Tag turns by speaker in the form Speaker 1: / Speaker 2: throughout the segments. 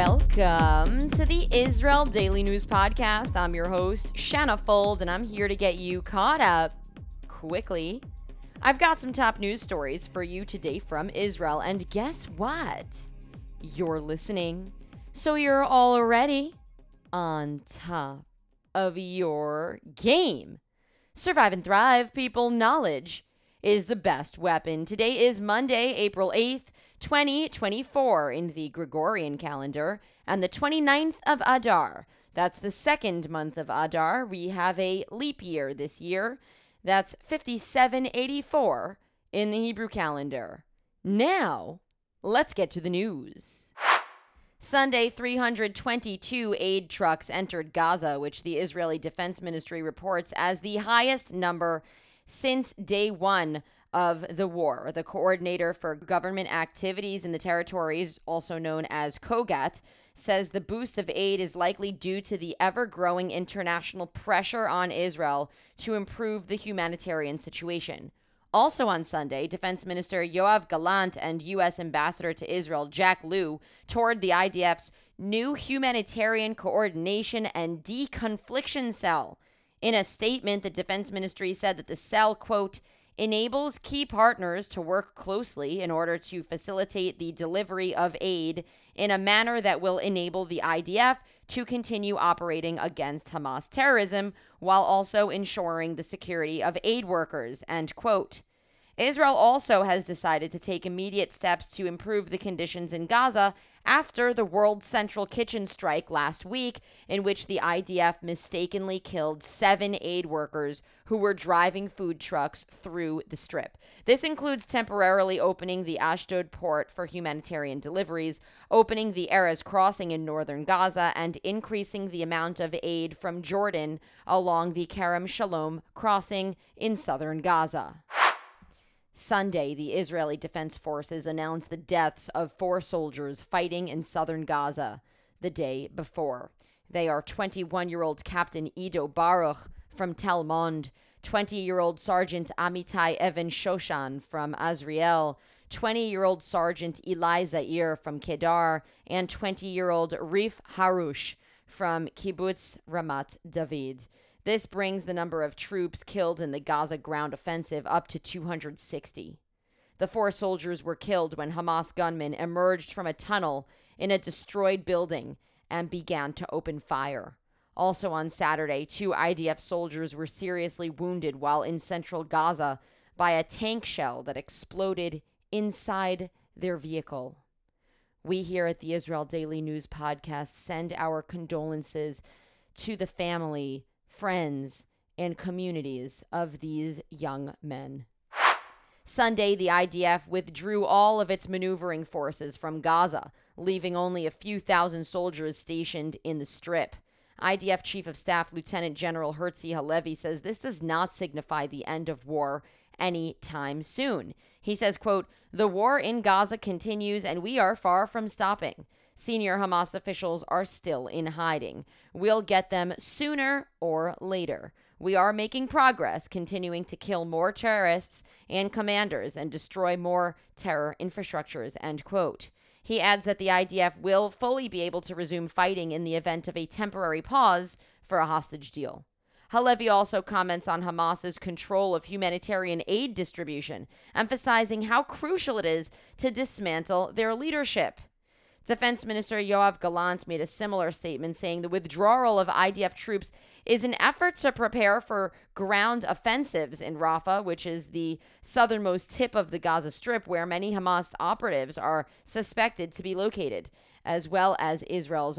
Speaker 1: Welcome to the Israel Daily News Podcast. I'm your host, Shanna Fold, and I'm here to get you caught up quickly. I've got some top news stories for you today from Israel, and guess what? You're listening, so you're already on top of your game. Survive and thrive, people. Knowledge is the best weapon. Today is Monday, April 8th, 2024 in the Gregorian calendar, and the 29th of Adar. That's the second month of Adar. We have a leap year this year. That's 5784 in the Hebrew calendar. Now, let's get to the news. Sunday, 322 aid trucks entered Gaza, which the Israeli Defense Ministry reports as the highest number since day one of the war. The coordinator for government activities in the territories, also known as COGAT, says the boost of aid is likely due to the ever-growing international pressure on Israel to improve the humanitarian situation. Also on Sunday, Defense Minister Yoav Gallant and U.S. Ambassador to Israel Jack Lew toured the IDF's new humanitarian coordination and deconfliction cell. In a statement, the Defense Ministry said that the cell, quote, enables key partners to work closely in order to facilitate the delivery of aid in a manner that will enable the IDF to continue operating against Hamas terrorism while also ensuring the security of aid workers, end quote. Israel also has decided to take immediate steps to improve the conditions in Gaza after the World Central Kitchen strike last week, in which the IDF mistakenly killed 7 aid workers who were driving food trucks through the strip. This includes temporarily opening the Ashdod port for humanitarian deliveries, opening the Erez crossing in northern Gaza, and increasing the amount of aid from Jordan along the Kerem Shalom crossing in southern Gaza. Sunday, the Israeli Defense Forces announced the deaths of 4 soldiers fighting in southern Gaza the day before. They are 21-year-old Captain Ido Baruch from Tel Mond, 20-year-old Sergeant Amitai Evan Shoshan from Azriel, 20-year-old Sergeant Eli Zair from Kedar, and 20-year-old Rif Harush from Kibbutz Ramat David. This brings the number of troops killed in the Gaza ground offensive up to 260. The 4 soldiers were killed when Hamas gunmen emerged from a tunnel in a destroyed building and began to open fire. Also on Saturday, 2 IDF soldiers were seriously wounded while in central Gaza by a tank shell that exploded inside their vehicle. We here at the Israel Daily News Podcast send our condolences to the family, friends, and communities of these young men. Sunday, the IDF withdrew all of its maneuvering forces from Gaza, leaving only a few thousand soldiers stationed in the Strip. IDF Chief of Staff Lieutenant General Herzi Halevi says this does not signify the end of war anytime soon. He says, quote, the war in Gaza continues and we are far from stopping. Senior Hamas officials are still in hiding. We'll get them sooner or later. We are making progress, continuing to kill more terrorists and commanders and destroy more terror infrastructures, end quote. He adds that the IDF will fully be able to resume fighting in the event of a temporary pause for a hostage deal. Halevi also comments on Hamas's control of humanitarian aid distribution, emphasizing how crucial it is to dismantle their leadership. Defense Minister Yoav Gallant made a similar statement, saying the withdrawal of IDF troops is an effort to prepare for ground offensives in Rafah, which is the southernmost tip of the Gaza Strip, where many Hamas operatives are suspected to be located, as well as Israel's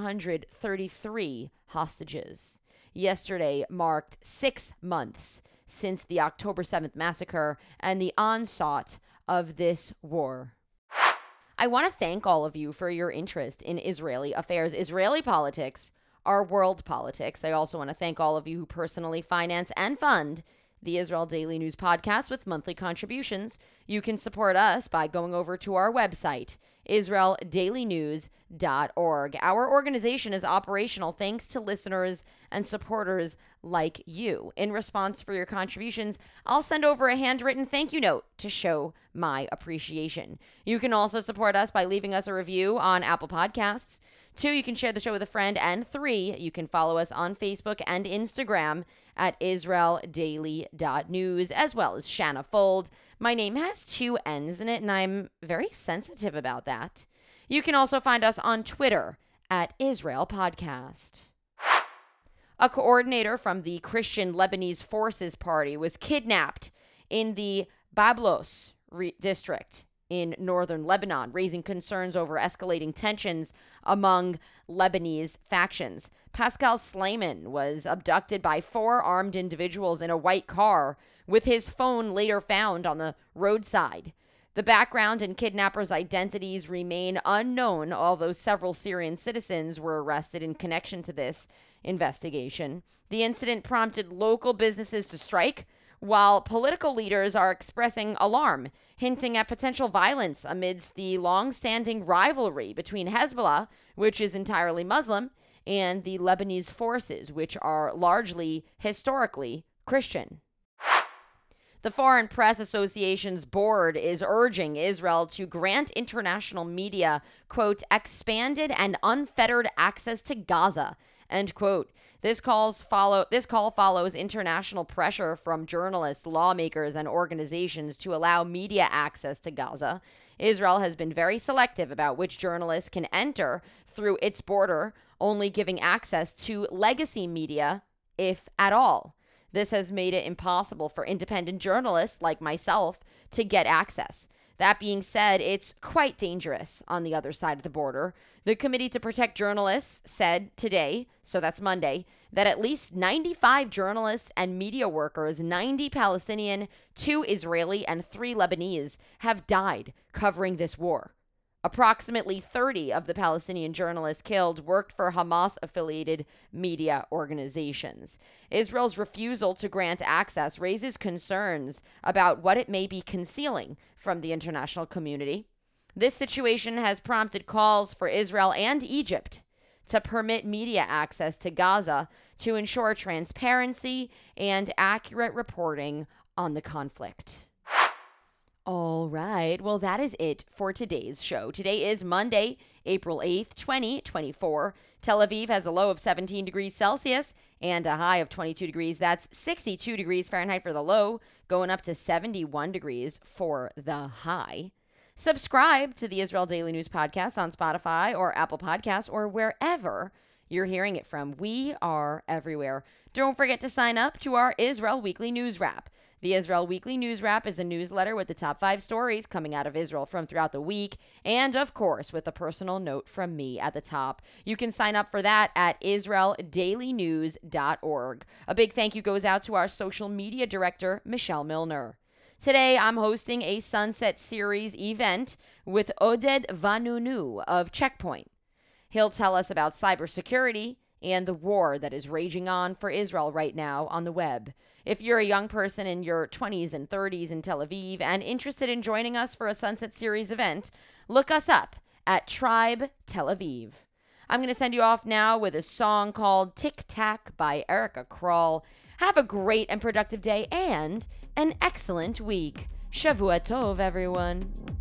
Speaker 1: 133 hostages. Yesterday marked 6 months since the October 7th massacre and the onslaught of this war. I want to thank all of you for your interest in Israeli affairs. Israeli politics are world politics. I also want to thank all of you who personally finance and fund the Israel Daily News Podcast with monthly contributions. You can support us by going over to our website, israeldailynews.org. Our organization is operational thanks to listeners and supporters like you. In response for your contributions, I'll send over a handwritten thank you note to show my appreciation. You can also support us by leaving us a review on Apple Podcasts. 2, you can share the show with a friend. And 3, you can follow us on Facebook and Instagram at israeldaily.news, as well as Shanna Fold. My name has 2 N's in it, and I'm very sensitive about that. You can also find us on Twitter at Israel Podcast. A coordinator from the Christian Lebanese Forces Party was kidnapped in the Bablos district in northern Lebanon, raising concerns over escalating tensions among Lebanese factions. Pascal Sleiman was abducted by 4 armed individuals in a white car, with his phone later found on the roadside. The background and kidnappers' identities remain unknown, although several Syrian citizens were arrested in connection to this investigation. The incident prompted local businesses to strike, while political leaders are expressing alarm, hinting at potential violence amidst the long-standing rivalry between Hezbollah, which is entirely Muslim, and the Lebanese forces, which are largely historically Christian. The Foreign Press Association's board is urging Israel to grant international media, quote, expanded and unfettered access to Gaza, end quote. This call follows international pressure from journalists, lawmakers, and organizations to allow media access to Gaza. Israel has been very selective about which journalists can enter through its border, only giving access to legacy media, if at all. This has made it impossible for independent journalists like myself to get access. That being said, it's quite dangerous on the other side of the border. The Committee to Protect Journalists said today, so that's Monday, that at least 95 journalists and media workers, 90 Palestinian, 2 Israeli, and 3 Lebanese, have died covering this war. Approximately 30 of the Palestinian journalists killed worked for Hamas-affiliated media organizations. Israel's refusal to grant access raises concerns about what it may be concealing from the international community. This situation has prompted calls for Israel and Egypt to permit media access to Gaza to ensure transparency and accurate reporting on the conflict. All right. Well, that is it for today's show. Today is Monday, April 8th, 2024. Tel Aviv has a low of 17 degrees Celsius and a high of 22 degrees. That's 62 degrees Fahrenheit for the low, going up to 71 degrees for the high. Subscribe to the Israel Daily News Podcast on Spotify or Apple Podcasts or wherever you're hearing it from. We are everywhere. Don't forget to sign up to our Israel Weekly News Wrap. The Israel Weekly News Wrap is a newsletter with the top 5 stories coming out of Israel from throughout the week, and of course, with a personal note from me at the top. You can sign up for that at israeldailynews.org. A big thank you goes out to our social media director, Michelle Milner. Today, I'm hosting a Sunset Series event with Oded Vanunu of Checkpoint. He'll tell us about cybersecurity and the war that is raging on for Israel right now on the web. If you're a young person in your 20s and 30s in Tel Aviv and interested in joining us for a Sunset Series event, look us up at Tribe Tel Aviv. I'm going to send you off now with a song called Tic Tac by Erica Krall. Have a great and productive day and an excellent week. Shavua Tov, everyone.